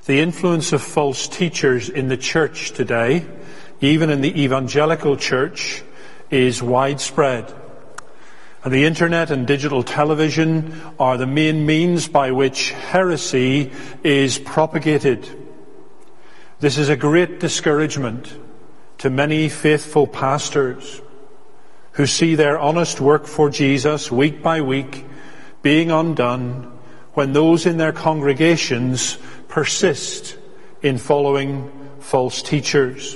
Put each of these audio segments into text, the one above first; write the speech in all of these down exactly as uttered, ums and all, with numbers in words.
The influence of false teachers in the church today, even in the evangelical church, is widespread. And the internet and digital television are the main means by which heresy is propagated. This is a great discouragement to many faithful pastors who see their honest work for Jesus week by week being undone when those in their congregations persist in following false teachers.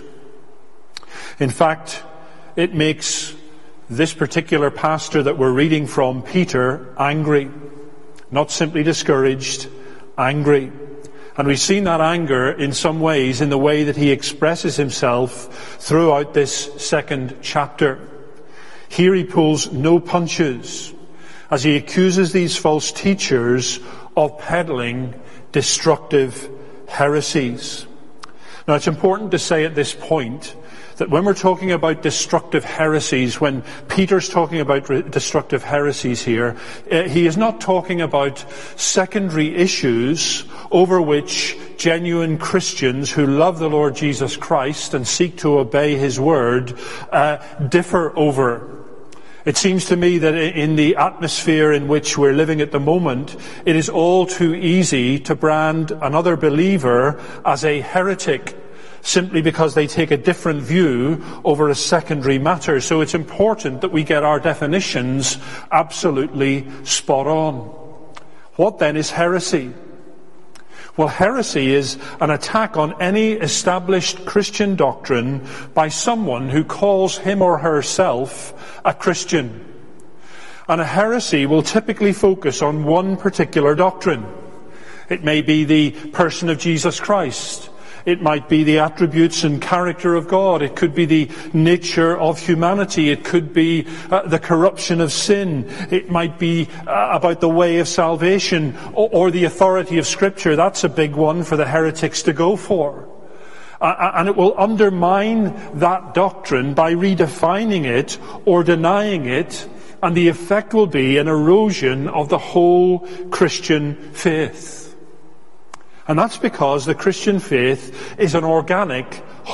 In fact, it makes this particular pastor that we're reading from, Peter, angry. Not simply discouraged, angry. And we've seen that anger in some ways in the way that he expresses himself throughout this second chapter. Here he pulls no punches as he accuses these false teachers of peddling destructive heresies. Now, it's important to say at this point that when we're talking about destructive heresies, when Peter's talking about re- destructive heresies here, uh, he is not talking about secondary issues over which genuine Christians who love the Lord Jesus Christ and seek to obey his word uh, differ over. It seems to me that in the atmosphere in which we're living at the moment, it is all too easy to brand another believer as a heretic, simply because they take a different view over a secondary matter. So it's important that we get our definitions absolutely spot on. What then is heresy? Well, heresy is an attack on any established Christian doctrine by someone who calls him or herself a Christian. And a heresy will typically focus on one particular doctrine. It may be the person of Jesus Christ. It might be the attributes and character of God. It could be the nature of humanity. It could be uh, the corruption of sin. It might be uh, about the way of salvation or, or the authority of Scripture. That's a big one for the heretics to go for. Uh, and it will undermine that doctrine by redefining it or denying it, and the effect will be an erosion of the whole Christian faith. And that's because the Christian faith is an organic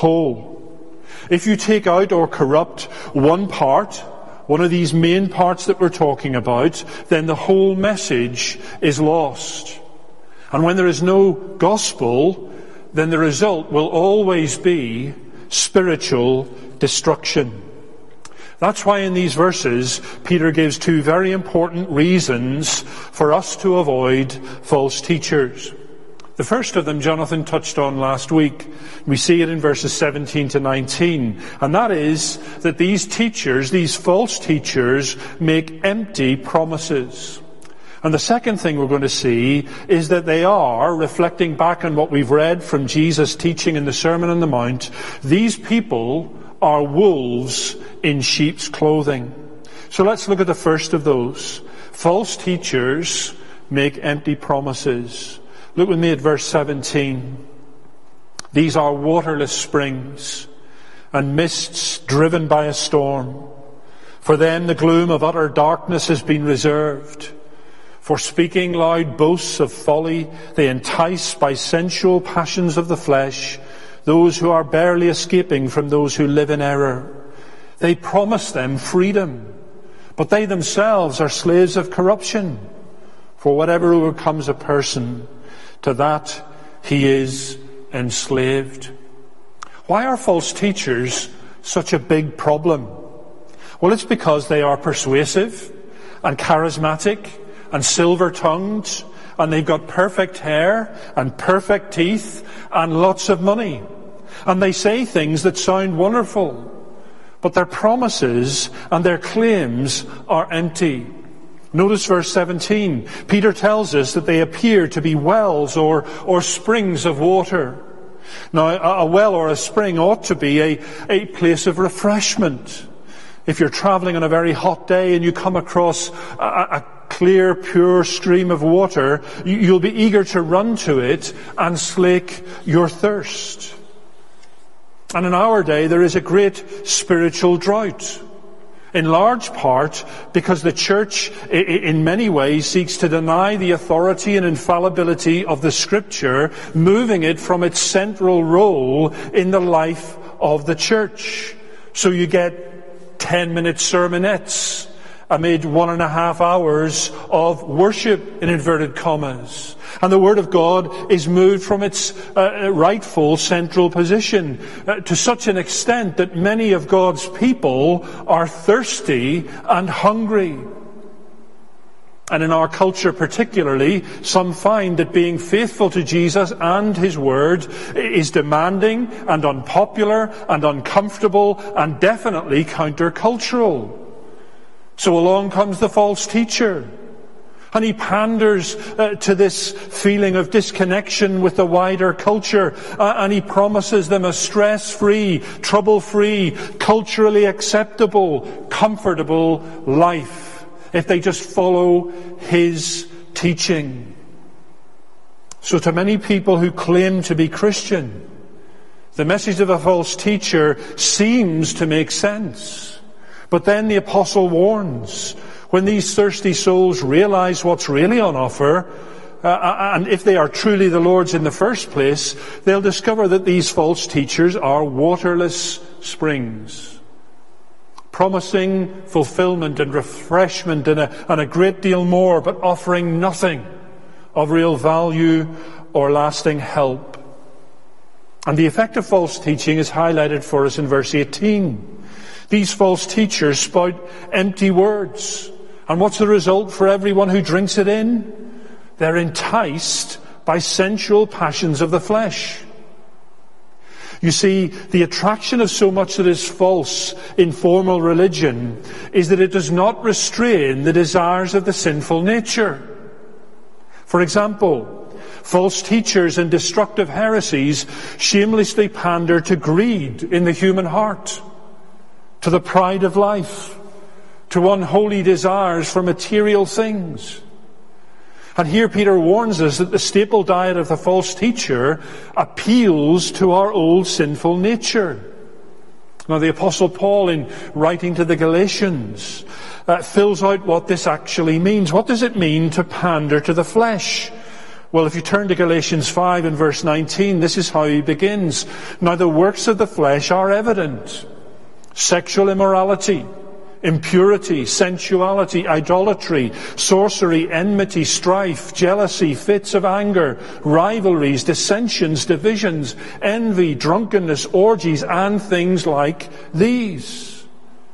whole. If you take out or corrupt one part, one of these main parts that we're talking about, then the whole message is lost. And when there is no gospel, then the result will always be spiritual destruction. That's why in these verses, Peter gives two very important reasons for us to avoid false teachers. The first of them Jonathan touched on last week. We see it in verses seventeen to nineteen. And that is that these teachers, these false teachers, make empty promises. And the second thing we're going to see is that they are, reflecting back on what we've read from Jesus' teaching in the Sermon on the Mount, these people are wolves in sheep's clothing. So let's look at the first of those. False teachers make empty promises. Look with me at verse seventeen. These are waterless springs and mists driven by a storm. For them the gloom of utter darkness has been reserved. For speaking loud boasts of folly, they entice by sensual passions of the flesh those who are barely escaping from those who live in error. They promise them freedom, but they themselves are slaves of corruption. For whatever overcomes a person, to that he is enslaved. Why are false teachers such a big problem? Well, it's because they are persuasive and charismatic and silver-tongued, and they've got perfect hair and perfect teeth and lots of money. And they say things that sound wonderful, but their promises and their claims are empty. Notice verse seventeen. Peter tells us that they appear to be wells or, or springs of water. Now, a, a well or a spring ought to be a, a place of refreshment. If you're traveling on a very hot day and you come across a, a clear, pure stream of water, you, you'll be eager to run to it and slake your thirst. And in our day, there is a great spiritual drought. In large part because the church, in many ways, seeks to deny the authority and infallibility of the Scripture, moving it from its central role in the life of the church. So you get ten-minute sermonettes amid one and a half hours of worship, in inverted commas. And the Word of God is moved from its uh, rightful central position uh, to such an extent that many of God's people are thirsty and hungry. And in our culture particularly, some find that being faithful to Jesus and His Word is demanding and unpopular and uncomfortable and definitely countercultural. So along comes the false teacher. And he panders uh, to this feeling of disconnection with the wider culture. Uh, and he promises them a stress-free, trouble-free, culturally acceptable, comfortable life if they just follow his teaching. So to many people who claim to be Christian, the message of a false teacher seems to make sense. But then the apostle warns, when these thirsty souls realize what's really on offer, uh, and if they are truly the Lord's in the first place, they'll discover that these false teachers are waterless springs, promising fulfillment and refreshment and a, and a great deal more, but offering nothing of real value or lasting help. And the effect of false teaching is highlighted for us in verse eighteen. These false teachers spout empty words. And what's the result for everyone who drinks it in? They're enticed by sensual passions of the flesh. You see, the attraction of so much that is false in formal religion is that it does not restrain the desires of the sinful nature. For example, false teachers and destructive heresies shamelessly pander to greed in the human heart, to the pride of life, to unholy desires for material things. And here Peter warns us that the staple diet of the false teacher appeals to our old sinful nature. Now the Apostle Paul, in writing to the Galatians, uh, fills out what this actually means. What does it mean to pander to the flesh? Well, if you turn to Galatians five and verse nineteen, this is how he begins. Now the works of the flesh are evident: sexual immorality, impurity, sensuality, idolatry, sorcery, enmity, strife, jealousy, fits of anger, rivalries, dissensions, divisions, envy, drunkenness, orgies, and things like these.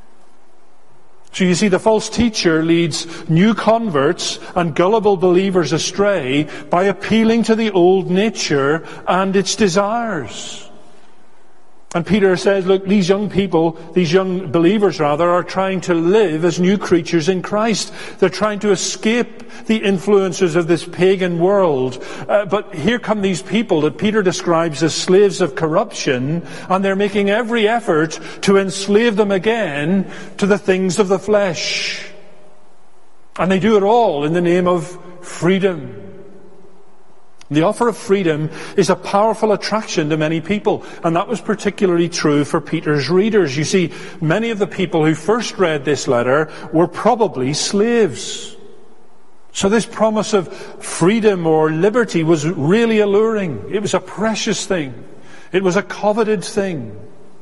So you see, the false teacher leads new converts and gullible believers astray by appealing to the old nature and its desires. And Peter says, look, these young people, these young believers rather, are trying to live as new creatures in Christ. They're trying to escape the influences of this pagan world. Uh, but here come these people that Peter describes as slaves of corruption, and they're making every effort to enslave them again to the things of the flesh. And they do it all in the name of freedom. The offer of freedom is a powerful attraction to many people, and that was particularly true for Peter's readers. You see, many of the people who first read this letter were probably slaves. So this promise of freedom or liberty was really alluring. It was a precious thing. It was a coveted thing.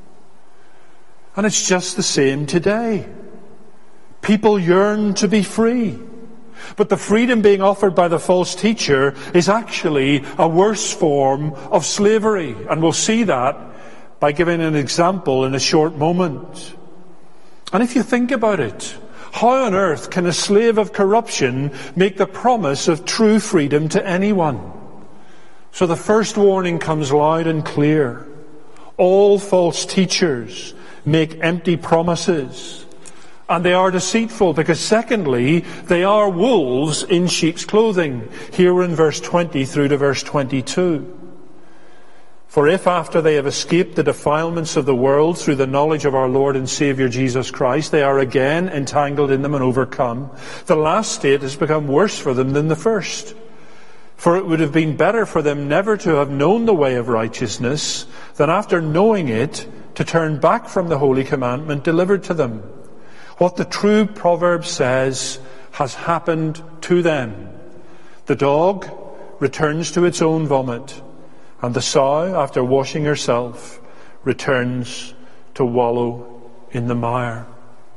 And it's just the same today. People yearn to be free. But the freedom being offered by the false teacher is actually a worse form of slavery. And we'll see that by giving an example in a short moment. And if you think about it, how on earth can a slave of corruption make the promise of true freedom to anyone? So the first warning comes loud and clear. All false teachers make empty promises. And they are deceitful because, secondly, they are wolves in sheep's clothing. Here we're in verse twenty through to verse twenty-two. For if after they have escaped the defilements of the world through the knowledge of our Lord and Saviour Jesus Christ, they are again entangled in them and overcome, the last state has become worse for them than the first. For it would have been better for them never to have known the way of righteousness than after knowing it to turn back from the holy commandment delivered to them. What the true proverb says has happened to them. The dog returns to its own vomit, and the sow, after washing herself, returns to wallow in the mire.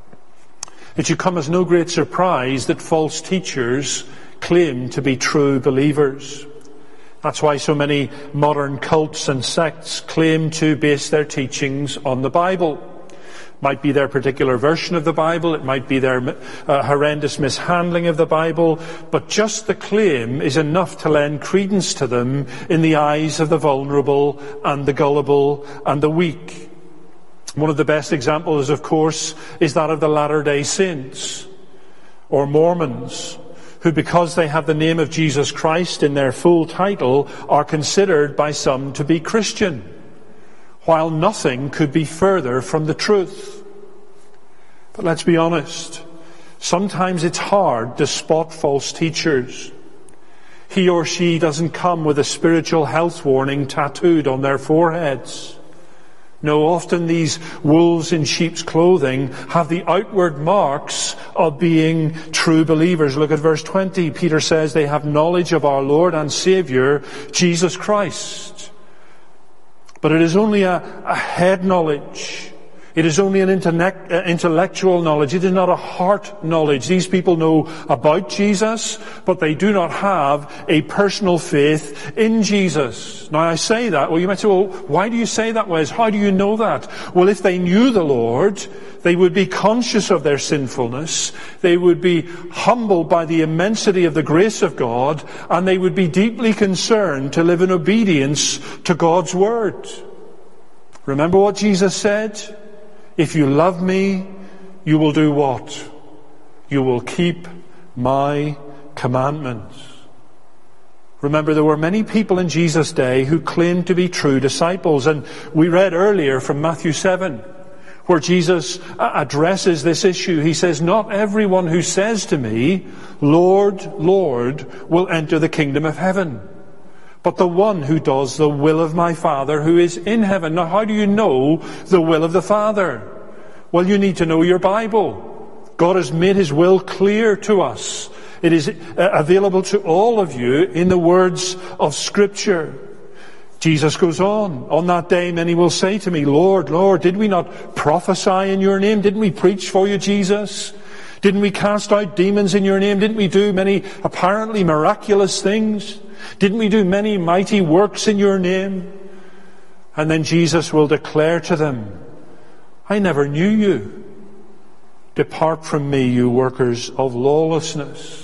It should come as no great surprise that false teachers claim to be true believers. That's why so many modern cults and sects claim to base their teachings on the Bible. It might be their particular version of the Bible, it might be their uh, horrendous mishandling of the Bible, but just the claim is enough to lend credence to them in the eyes of the vulnerable and the gullible and the weak. One of the best examples, of course, is that of the Latter-day Saints or Mormons, who, because they have the name of Jesus Christ in their full title, are considered by some to be Christian, while nothing could be further from the truth. But let's be honest, sometimes it's hard to spot false teachers. He or she doesn't come with a spiritual health warning tattooed on their foreheads. No, often these wolves in sheep's clothing have the outward marks of being true believers. Look at verse twenty. Peter says they have knowledge of our Lord and Saviour, Jesus Christ. But it is only a, a head knowledge. It is only an intellect, uh, intellectual knowledge. It is not a heart knowledge. These people know about Jesus, but they do not have a personal faith in Jesus. Now I say that, well you might say, well, why do you say that, Wes? How do you know that? Well, if they knew the Lord, they would be conscious of their sinfulness. They would be humbled by the immensity of the grace of God, and they would be deeply concerned to live in obedience to God's word. Remember what Jesus said? If you love me, you will do what? You will keep my commandments. Remember, there were many people in Jesus' day who claimed to be true disciples. And we read earlier from Matthew seven, where Jesus addresses this issue. He says, not everyone who says to me, Lord, Lord, will enter the kingdom of heaven, but the one who does the will of my Father who is in heaven. Now, how do you know the will of the Father? Well, you need to know your Bible. God has made his will clear to us. It is available to all of you in the words of Scripture. Jesus goes on. On that day, many will say to me, Lord, Lord, did we not prophesy in your name? Didn't we preach for you, Jesus? Didn't we cast out demons in your name? Didn't we do many apparently miraculous things? Didn't we do many mighty works in your name? And then Jesus will declare to them, I never knew you. Depart from me, you workers of lawlessness.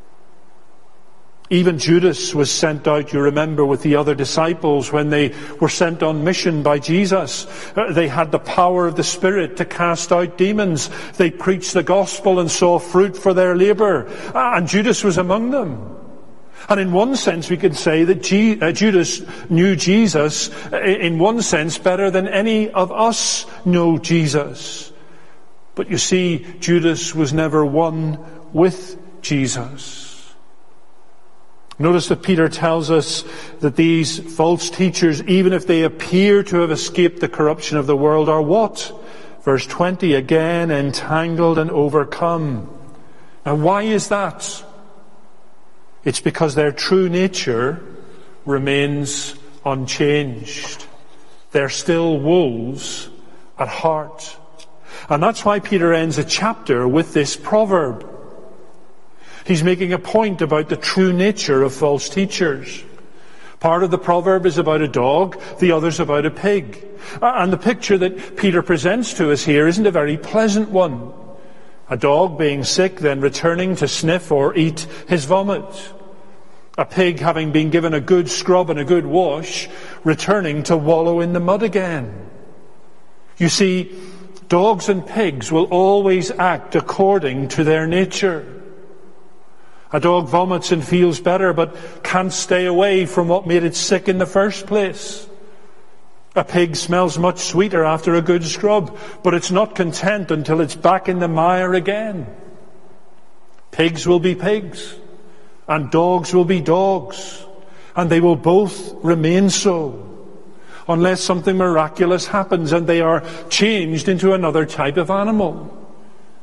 Even Judas was sent out, you remember, with the other disciples when they were sent on mission by Jesus. Uh, they had the power of the Spirit to cast out demons. They preached the gospel and saw fruit for their labour. Uh, and Judas was among them. And in one sense we could say that G- uh, Judas knew Jesus, uh, in one sense, better than any of us know Jesus. But you see, Judas was never one with Jesus. Notice that Peter tells us that these false teachers, even if they appear to have escaped the corruption of the world, are what? Verse twenty, again entangled and overcome. Now why is that? It's because their true nature remains unchanged. They're still wolves at heart. And that's why Peter ends a chapter with this proverb. He's making a point about the true nature of false teachers. Part of the proverb is about a dog, the other's about a pig. And the picture that Peter presents to us here isn't a very pleasant one. A dog being sick, then returning to sniff or eat his vomit. A pig having been given a good scrub and a good wash, returning to wallow in the mud again. You see, dogs and pigs will always act according to their nature. A dog vomits and feels better, but can't stay away from what made it sick in the first place. A pig smells much sweeter after a good scrub, but it's not content until it's back in the mire again. Pigs will be pigs, and dogs will be dogs, and they will both remain so, unless something miraculous happens and they are changed into another type of animal.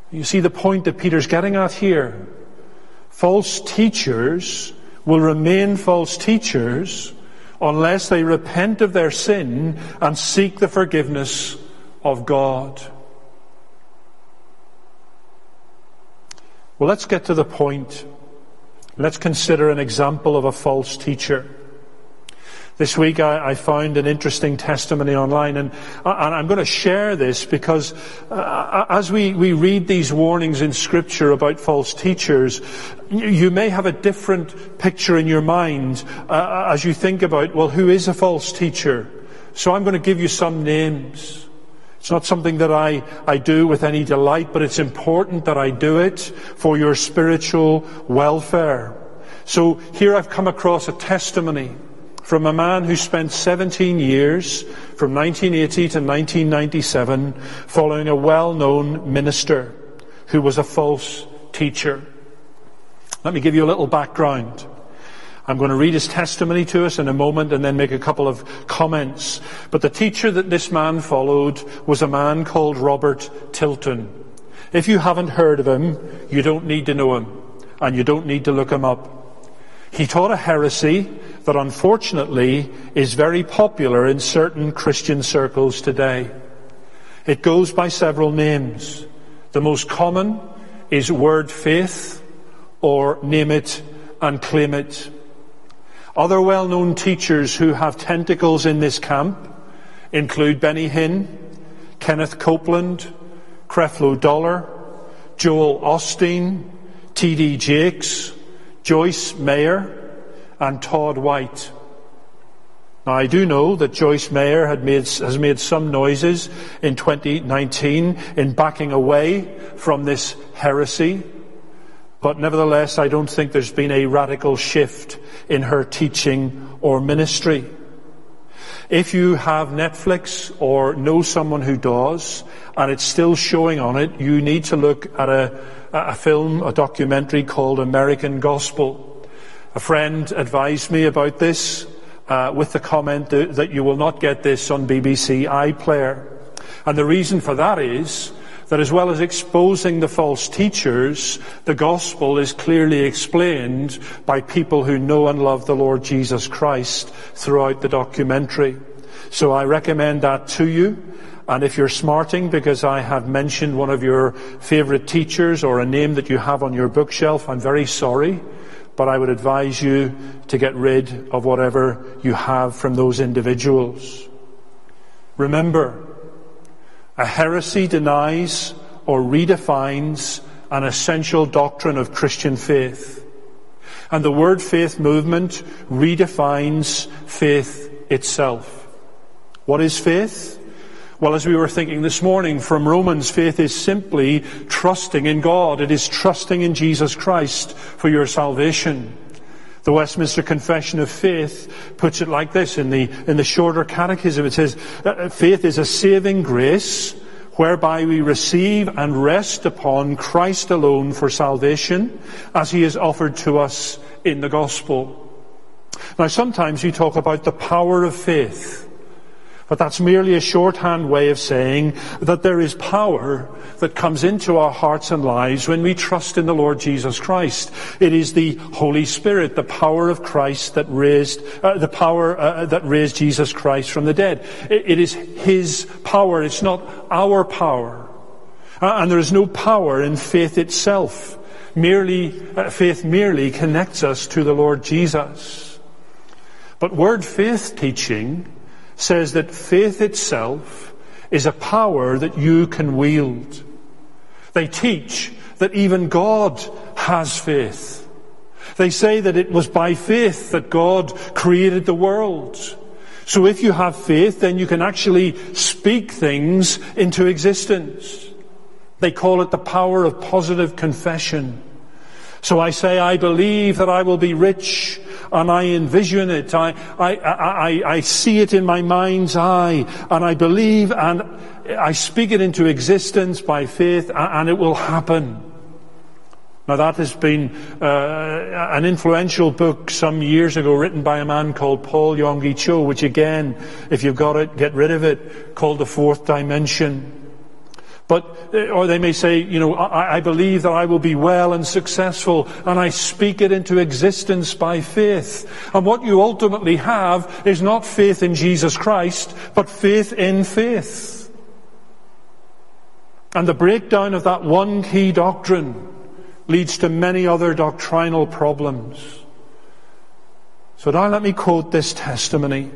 You see the point that Peter's getting at here. False teachers will remain false teachers unless they repent of their sin and seek the forgiveness of God. Well, let's get to the point. Let's consider an example of a false teacher. This week I, I found an interesting testimony online, and, and I'm going to share this because uh, as we, we read these warnings in Scripture about false teachers, you, you may have a different picture in your mind uh, as you think about, well, who is a false teacher? So I'm going to give you some names. It's not something that I, I do with any delight, but it's important that I do it for your spiritual welfare. So here I've come across a testimony from a man who spent seventeen years, from nineteen eighty to nineteen ninety-seven, following a well-known minister who was a false teacher. Let me give you a little background. I'm going to read his testimony to us in a moment and then make a couple of comments. But the teacher that this man followed was a man called Robert Tilton. If you haven't heard of him, you don't need to know him, and you don't need to look him up. He taught a heresy that unfortunately is very popular in certain Christian circles today. It goes by several names. The most common is word faith, or name it and claim it. Other well-known teachers who have tentacles in this camp include Benny Hinn, Kenneth Copeland, Creflo Dollar, Joel Osteen, T D Jakes, Joyce Meyer, and Todd White. Now, I do know that Joyce Meyer had made, has made some noises in twenty nineteen in backing away from this heresy, but nevertheless, I don't think there's been a radical shift in her teaching or ministry. If you have Netflix or know someone who does, and it's still showing on it, you need to look at a, a film, a documentary called American Gospel. A friend advised me about this uh, with the comment that, that you will not get this on B B C iPlayer. And the reason for that is that as well as exposing the false teachers, the gospel is clearly explained by people who know and love the Lord Jesus Christ throughout the documentary. So I recommend that to you. And if you're smarting because I have mentioned one of your favourite teachers or a name that you have on your bookshelf, I'm very sorry. But I would advise you to get rid of whatever you have from those individuals. Remember, a heresy denies or redefines an essential doctrine of Christian faith. And the word faith movement redefines faith itself. What is faith? Well, as we were thinking this morning from Romans, faith is simply trusting in God. It is trusting in Jesus Christ for your salvation. The Westminster Confession of Faith puts it like this in the in the shorter catechism. It says, faith is a saving grace whereby we receive and rest upon Christ alone for salvation as he is offered to us in the gospel. Now, sometimes you talk about the power of faith. But that's merely a shorthand way of saying that there is power that comes into our hearts and lives when we trust in the Lord Jesus Christ. It is the Holy Spirit, the power of Christ that raised, uh, the power uh, that raised Jesus Christ from the dead. It, it is His power. It's not our power. Uh, and there is no power in faith itself. Merely, uh, faith merely connects us to the Lord Jesus. But word faith teaching says that faith itself is a power that you can wield. They teach that even God has faith. They say that it was by faith that God created the world. So if you have faith, then you can actually speak things into existence. They call it the power of positive confession. So I say, I believe that I will be rich, and I envision it. I, I, I, I see it in my mind's eye, and I believe, and I speak it into existence by faith, and it will happen. Now that has been uh, an influential book some years ago written by a man called Paul Yonggi Cho, which again, if you've got it, get rid of it, called The Fourth Dimension. But, or they may say, you know, I, I believe that I will be well and successful, and I speak it into existence by faith. And what you ultimately have is not faith in Jesus Christ, but faith in faith. And the breakdown of that one key doctrine leads to many other doctrinal problems. So now let me quote this testimony.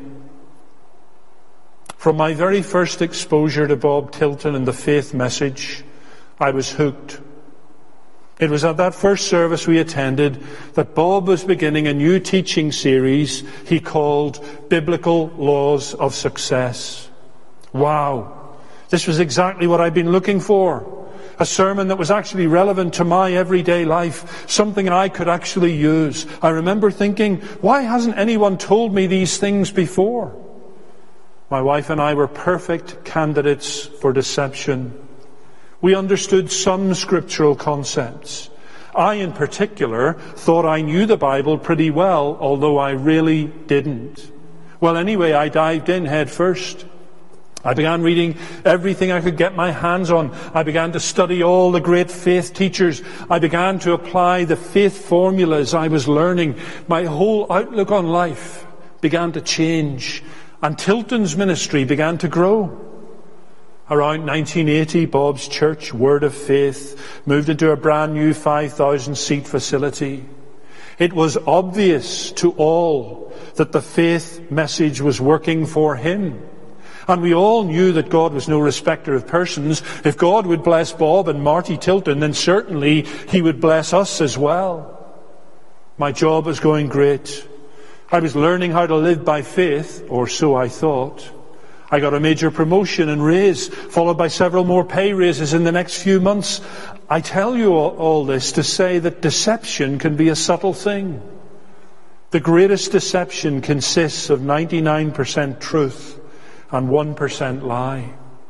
From my very first exposure to Bob Tilton and the faith message, I was hooked. It was at that first service we attended that Bob was beginning a new teaching series he called Biblical Laws of Success. Wow! This was exactly what I'd been looking for. A sermon that was actually relevant to my everyday life, something I could actually use. I remember thinking, why hasn't anyone told me these things before? My wife and I were perfect candidates for deception. We understood some scriptural concepts. I, in particular, thought I knew the Bible pretty well, although I really didn't. Well, anyway, I dived in head first. I began reading everything I could get my hands on. I began to study all the great faith teachers. I began to apply the faith formulas I was learning. My whole outlook on life began to change. And Tilton's ministry began to grow. Around nineteen eighty, Bob's church, Word of Faith, moved into a brand new five thousand seat facility. It was obvious to all that the faith message was working for him. And we all knew that God was no respecter of persons. If God would bless Bob and Marty Tilton, then certainly He would bless us as well. My job was going great. I was learning how to live by faith, or so I thought. I got a major promotion and raise, followed by several more pay raises in the next few months. I tell you all, all this to say that deception can be a subtle thing. The greatest deception consists of ninety-nine percent truth and one percent lie.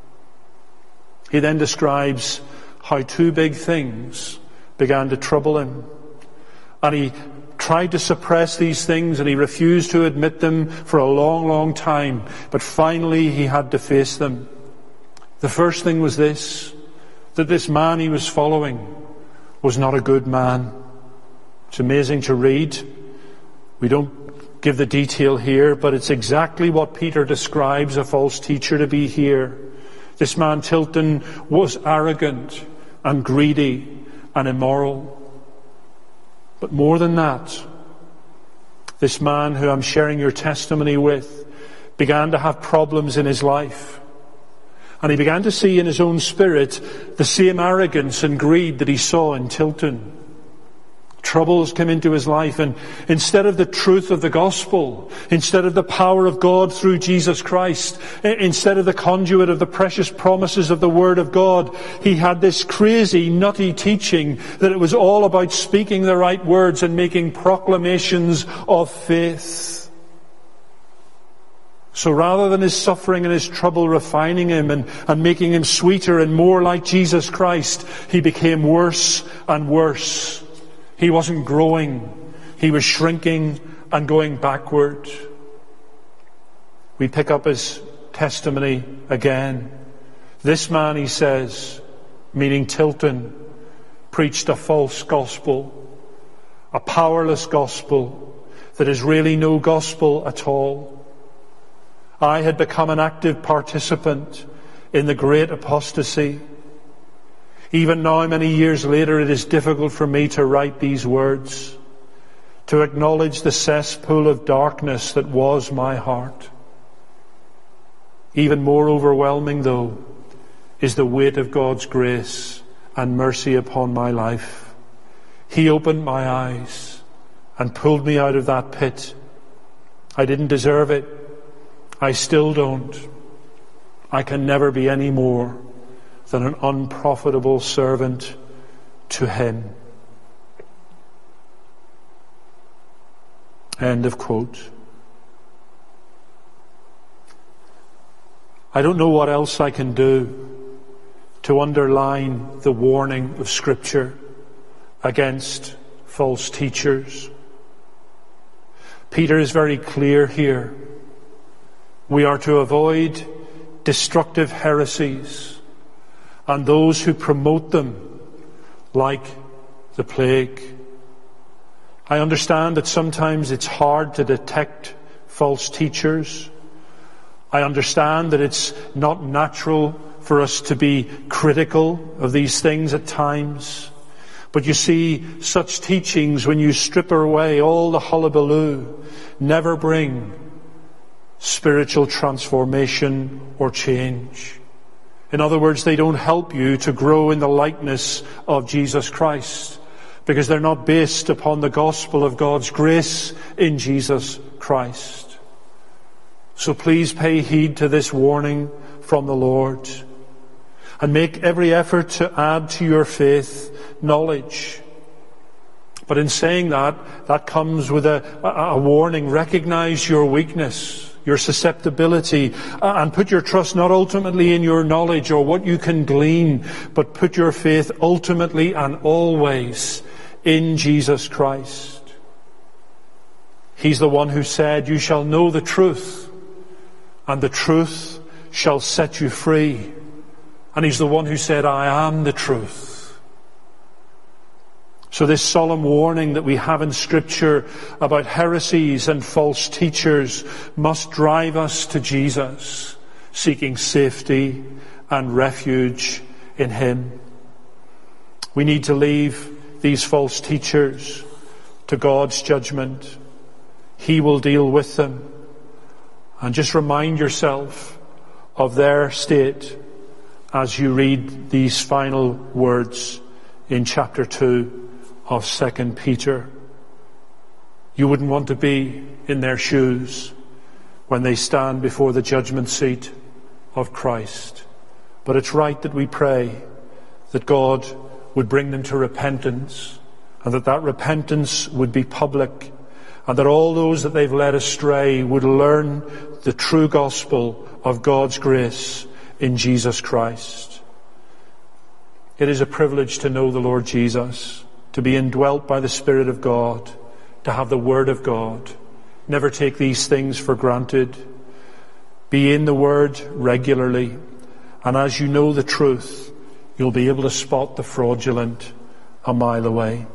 He then describes how two big things began to trouble him. And he tried to suppress these things, and he refused to admit them for a long, long time. But finally he had to face them. The first thing was this, that this man he was following was not a good man. It's amazing to read. We don't give the detail here, but it's exactly what Peter describes a false teacher to be here. This man Tilton was arrogant and greedy and immoral. But more than that, this man who I'm sharing your testimony with began to have problems in his life. And he began to see in his own spirit the same arrogance and greed that he saw in Tilton. Troubles came into his life, and instead of the truth of the gospel, instead of the power of God through Jesus Christ, instead of the conduit of the precious promises of the Word of God, he had this crazy, nutty teaching that it was all about speaking the right words and making proclamations of faith. So rather than his suffering and his trouble refining him and, and making him sweeter and more like Jesus Christ, he became worse and worse. He wasn't growing. He was shrinking and going backward. We pick up his testimony again. This man, he says, meaning Tilton, preached a false gospel, a powerless gospel that is really no gospel at all. I had become an active participant in the great apostasy. Even now, many years later, it is difficult for me to write these words, to acknowledge the cesspool of darkness that was my heart. Even more overwhelming, though, is the weight of God's grace and mercy upon my life. He opened my eyes and pulled me out of that pit. I didn't deserve it. I still don't. I can never be any more than an unprofitable servant to Him. End of quote. I don't know what else I can do to underline the warning of Scripture against false teachers. Peter is very clear here. We are to avoid destructive heresies and those who promote them like the plague. I understand that sometimes it's hard to detect false teachers. I understand that it's not natural for us to be critical of these things at times. But you see, such teachings, when you strip away all the hullabaloo, never bring spiritual transformation or change. In other words, they don't help you to grow in the likeness of Jesus Christ, because they're not based upon the gospel of God's grace in Jesus Christ. So please pay heed to this warning from the Lord, and make every effort to add to your faith knowledge. But in saying that, that comes with a, a, a warning. Recognize your weakness, your susceptibility, and put your trust not ultimately in your knowledge or what you can glean, but put your faith ultimately and always in Jesus Christ. He's the one who said, "You shall know the truth, and the truth shall set you free." And He's the one who said, "I am the truth." So this solemn warning that we have in Scripture about heresies and false teachers must drive us to Jesus, seeking safety and refuge in Him. We need to leave these false teachers to God's judgment. He will deal with them. And just remind yourself of their state as you read these final words in chapter two of Second Peter. You wouldn't want to be in their shoes when they stand before the judgment seat of Christ. But it's right that we pray that God would bring them to repentance, and that that repentance would be public, and that all those that they've led astray would learn the true gospel of God's grace in Jesus Christ. It is a privilege to know the Lord Jesus, to be indwelt by the Spirit of God, to have the Word of God. Never take these things for granted. Be in the Word regularly, and as you know the truth, you'll be able to spot the fraudulent a mile away.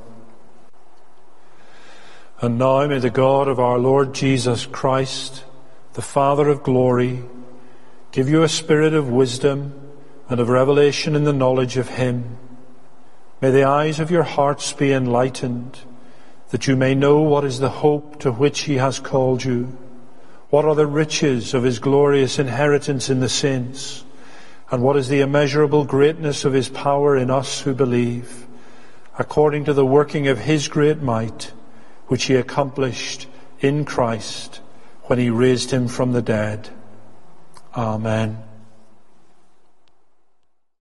And now may the God of our Lord Jesus Christ, the Father of glory, give you a spirit of wisdom and of revelation in the knowledge of Him. May the eyes of your hearts be enlightened, that you may know what is the hope to which He has called you, what are the riches of His glorious inheritance in the saints, and what is the immeasurable greatness of His power in us who believe, according to the working of His great might, which He accomplished in Christ when He raised Him from the dead. Amen.